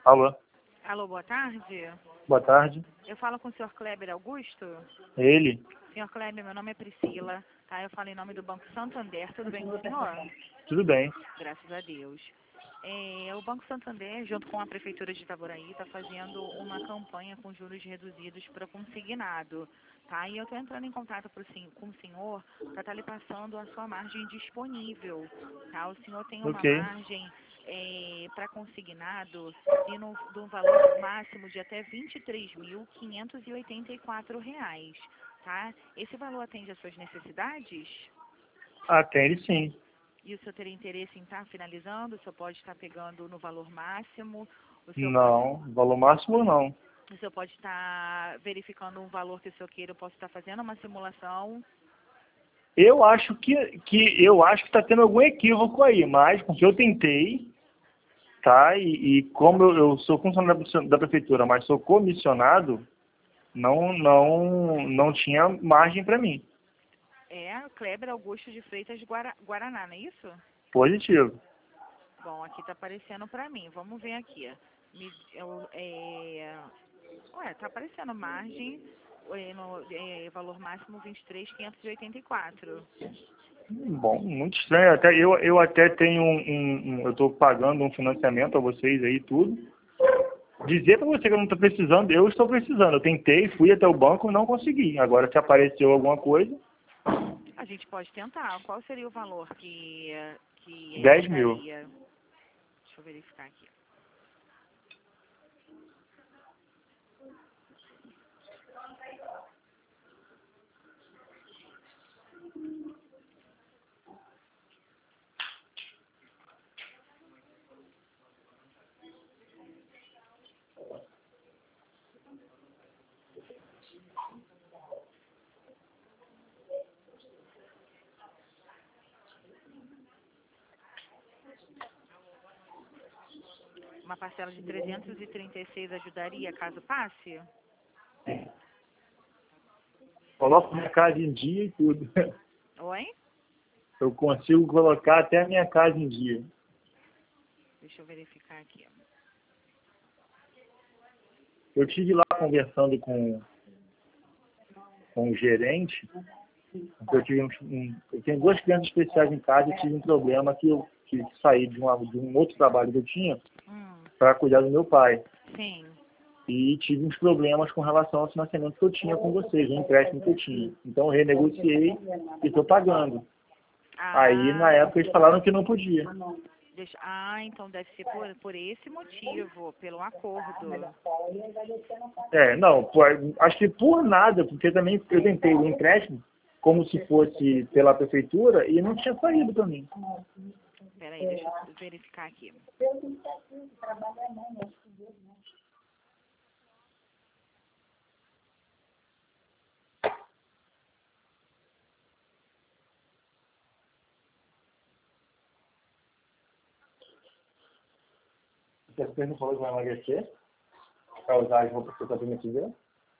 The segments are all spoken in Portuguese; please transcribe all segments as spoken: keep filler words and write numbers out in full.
Alô, Alô, boa tarde. boa tarde. Eu falo com o senhor Kleber Augusto. Ele? Senhor Kleber, meu nome é Priscila, tá? Eu falo em nome do Banco Santander. Tudo bem com o senhor? Tudo bem. Graças a Deus. É, o Banco Santander, junto com a Prefeitura de Itaboraí, está fazendo uma campanha com juros reduzidos para consignado, tá? E eu estou entrando em contato pro, sim, com o senhor para estar lhe passando a sua margem disponível, tá? O senhor tem uma Ok. margem é, para consignado de, no, de um valor máximo de até vinte e três mil quinhentos e oitenta e quatro reais, tá? Esse valor atende às suas necessidades? Atende sim. E o senhor teria interesse em estar finalizando? O senhor pode estar pegando no valor máximo? O senhor pode, Não, valor máximo não. o senhor pode estar verificando um valor que o senhor queira? Eu posso estar fazendo uma simulação? Eu acho que, que eu acho que está tendo algum equívoco aí, mas porque eu tentei, tá? E, e como eu, eu sou funcionário da da prefeitura, mas sou comissionado, não, não, não tinha margem para mim. É, Kleber Augusto de Freitas Guara, Guaraná, não é isso? Positivo. Bom, aqui está aparecendo para mim. Vamos ver aqui. Me, eu, é, ué, tá aparecendo margem, é, no, é, valor máximo vinte e três mil quinhentos e oitenta e quatro. Bom, muito estranho. Até, eu, eu até tenho um, um- um- eu estou pagando um financiamento a vocês aí tudo. Dizer para você que eu não estou precisando, eu estou precisando. Eu tentei, fui até o banco e não consegui. Agora, se apareceu alguma coisa, A gente pode tentar. Qual seria o valor que, que dez mil. ajudaria? Deixa eu verificar aqui. Uma parcela de trezentos e trinta e seis ajudaria caso passe? Coloco minha casa em dia e tudo. Oi? Eu consigo colocar até a minha casa em dia. Deixa eu verificar aqui. Eu tive lá conversando com, com o gerente, porque eu, tive um, um- eu tenho duas crianças especiais em casa e tive um problema que eu tive que sair de, uma, de um outro trabalho que eu tinha Hum, para cuidar do meu pai. sim. E tive uns problemas com relação ao financiamento que eu tinha com vocês, o empréstimo que eu tinha. Então eu renegociei e estou pagando. Aí na Ah, época eles falaram que não podia. deixa, ah, então deve ser por, por esse motivo, pelo acordo. É, não, por- acho que por nada, porque também eu tentei o empréstimo como se fosse pela prefeitura e não tinha saído para mim. Peraí, deixa eu verificar aqui. Você não falou que vai emagrecer? Vai usar as roupas que você está permitindo?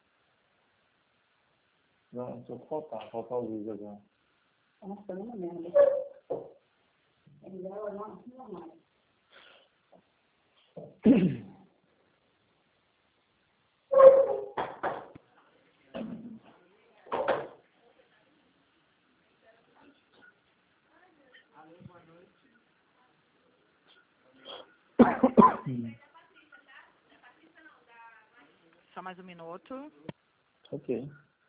Não, só faltar, faltar os vídeos agora. Só mais um minuto. Ok.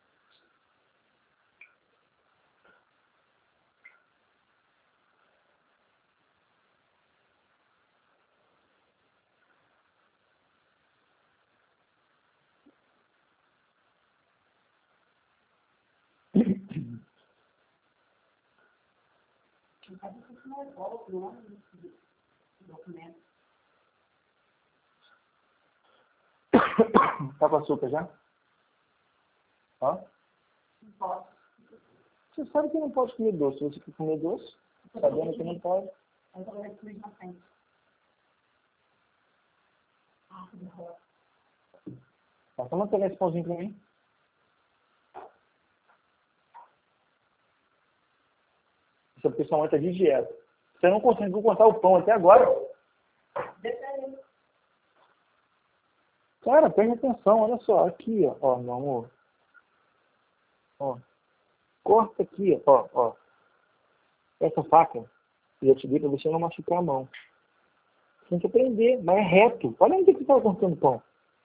Tá com açúcar já? Ó. Você sabe que não pode comer doce. Você quer comer doce? Sabendo que não pode. Tá, vamos pegar esse pãozinho pra mim. Essa pessoa está de dieta. Você não conseguiu cortar o pão até agora? Cara, preste atenção, olha só, aqui, ó, ó, meu amor. Ó, corta aqui, ó, ó. Essa faca, eu te dei pra você não machucar a mão. Você tem que aprender, mas é reto. Olha onde é que você tá cortando pão.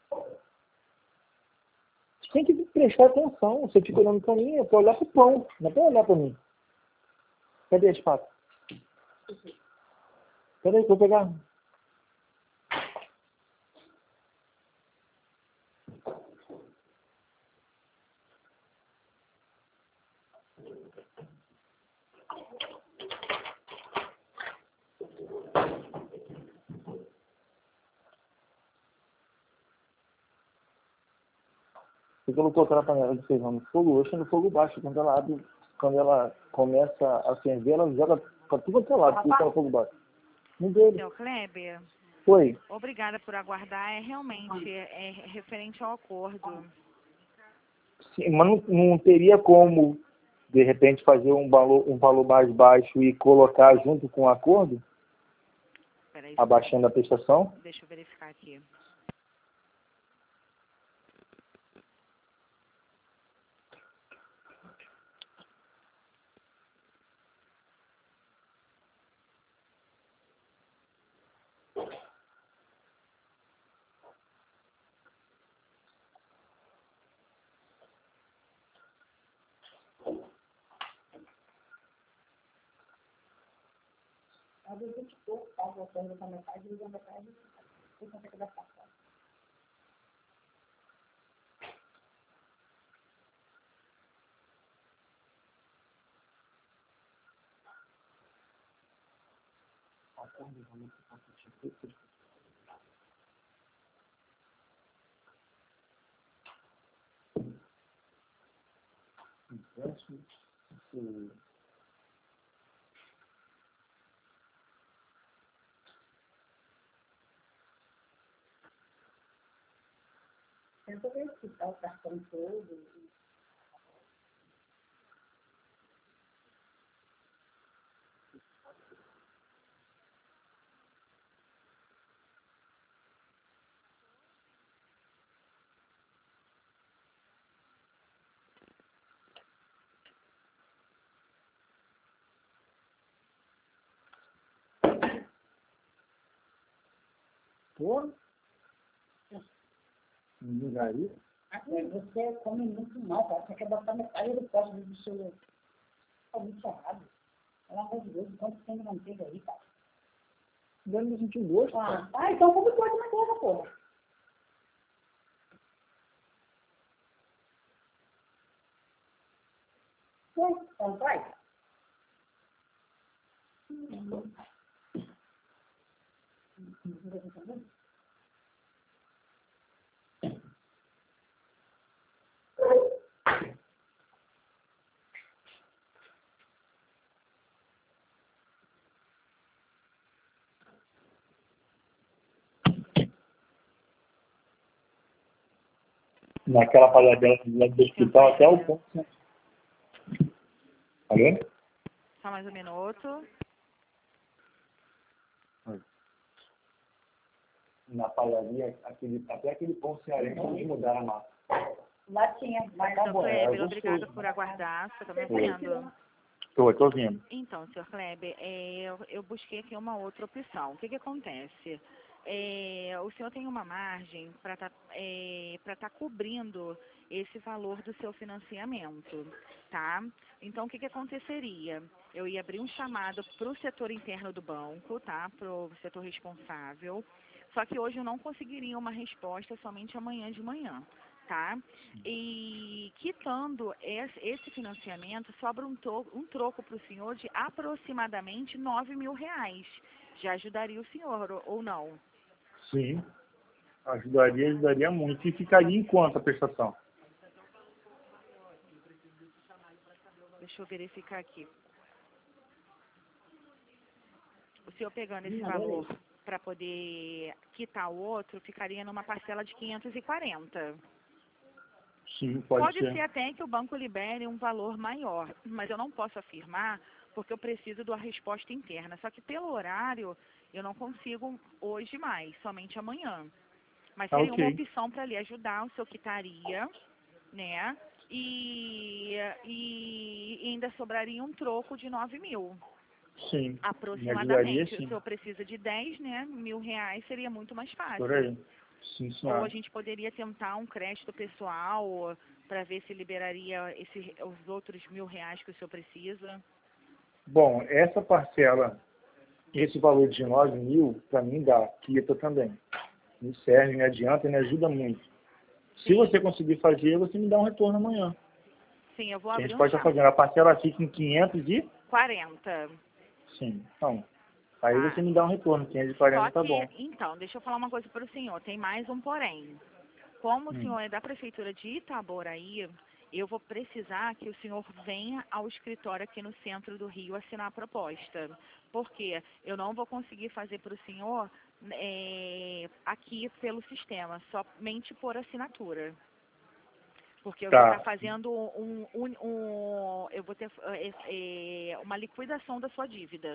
Você tem que prestar atenção. Você fica olhando pra mim, é pra olhar pro pão, não é pra olhar pra mim. Cadê as facas? Peraí, vou pegar. Você colocou aquela panela de feijão no fogo, hoje no fogo baixo. Quando ela abre, quando ela começa a ferver, ela joga pra tudo quanto é lado, porque ela fogo baixo. Não deu. Seu Kleber, Foi. obrigada por aguardar. É realmente é, é referente ao acordo. Sim, mas não, não teria como, de repente, fazer um valor, um valor mais baixo e colocar junto com o acordo, Peraí, abaixando a prestação? deixa eu verificar aqui. Às vezes a gente pouco está voltando para metade, e a metade, você consegue dar passar. Tenta verificar o cartão todo. Pô, ligaria? Assim, você come muito mal, cara. Você quer botar metade do pote do seu... Tá muito errado. Pelo amor de Deus, quanto tem de manteiga aí, cara? Deve sentir gosto, Ah, cara. ah, então come pode de manteiga, porra. Ué, então vai. Hum. Naquela palhadela do lado do hospital até o ponto, né? Tá vendo? Só mais um minuto. Na padaria, aquele, até aquele pão cearense, eles mudaram a massa. Lá tinha, mas Seu bom, é Kleber, gostoso. obrigada por aguardar. Você está me ouvindo? Tô, tô ouvindo. Então, senhor Kleber, é, eu, eu busquei aqui uma outra opção. O que que acontece? É, o senhor tem uma margem para estar é, para tá cobrindo esse valor do seu financiamento, tá? Então, o que que aconteceria? Eu ia abrir um chamado para o setor interno do banco, tá? Para o setor responsável. Só que hoje eu não conseguiria uma resposta somente amanhã de manhã, tá? E quitando esse, esse financiamento, sobra um, to, um troco para o senhor de aproximadamente nove mil reais. Já ajudaria o senhor, ou, ou não? Sim. Ajudaria, ajudaria muito. E ficaria em quanto a prestação? Deixa eu verificar aqui. O senhor pegando esse valor para poder quitar o outro, ficaria numa parcela de quinhentos e quarenta. Sim, pode, Pode ser. ser até que o banco libere um valor maior, mas eu não posso afirmar porque eu preciso da resposta interna. Só que pelo horário eu não consigo hoje mais, somente amanhã. Mas Tá seria ok. uma opção para lhe ajudar, o senhor quitaria, né? E, e ainda sobraria um troco de nove mil, Sim. Me ajudaria, aproximadamente. O sim. senhor precisa de dez, né? Mil reais seria muito mais fácil. Por aí. Sim, Ou senhora. a gente poderia tentar um crédito pessoal para ver se liberaria esse, os outros mil reais que o senhor precisa. Bom, essa parcela, esse valor de nove mil, para mim dá, quita também. Me serve, me adianta e me ajuda muito. Se Sim. você conseguir fazer, você me dá um retorno amanhã. Sim, eu vou Que a abrir gente um pode estar chat. fazendo. A parcela fica em quinhentos e... quarenta. Sim. Então, aí Tá? você me dá um retorno. quinhentos e quarenta Só tá que, bom. então, deixa eu falar uma coisa para o senhor. Tem mais um porém. Como o Hum. senhor é da Prefeitura de Itaboraí, eu vou precisar que o senhor venha ao escritório aqui no centro do Rio assinar a proposta. Porque eu não vou conseguir fazer para o senhor é, aqui pelo sistema, somente por assinatura. Porque eu vou Tá. estar fazendo um, um, um eu vou ter é, é, uma liquidação da sua dívida.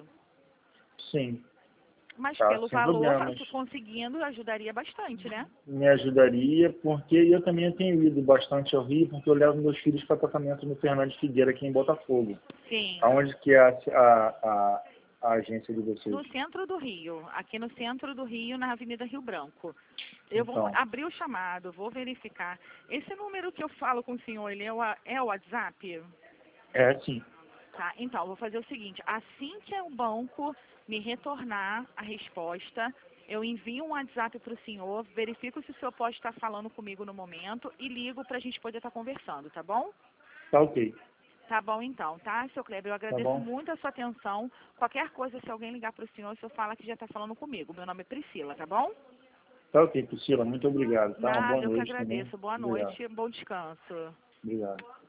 Sim. Mas Tá, pelo sem valor, problemas. conseguindo, ajudaria bastante, né? Me ajudaria, porque eu também tenho ido bastante ao Rio, porque eu levo meus filhos para tratamento no Fernando de Figueira, aqui em Botafogo. Sim. Aonde que é a, a, a, a agência de vocês? No centro do Rio, aqui no centro do Rio, na Avenida Rio Branco. Eu vou Então, abrir o chamado, vou verificar. Esse número que eu falo com o senhor, ele é o, é o WhatsApp? é sim. Tá, então, eu vou fazer o seguinte, assim que o banco me retornar a resposta, eu envio um WhatsApp para o senhor, verifico se o senhor pode estar falando comigo no momento e ligo para a gente poder estar conversando, tá bom? Tá ok. Tá bom então, tá, seu Kleber? Eu Tá agradeço bom? muito a sua atenção. Qualquer coisa, se alguém ligar para o senhor, o senhor fala que já está falando comigo. Meu nome é Priscila, tá bom? Tá ok, Priscila. Muito obrigado. Tá? Uma boa Nada, eu que noite também. agradeço. Boa Obrigado. noite, bom descanso. Obrigado.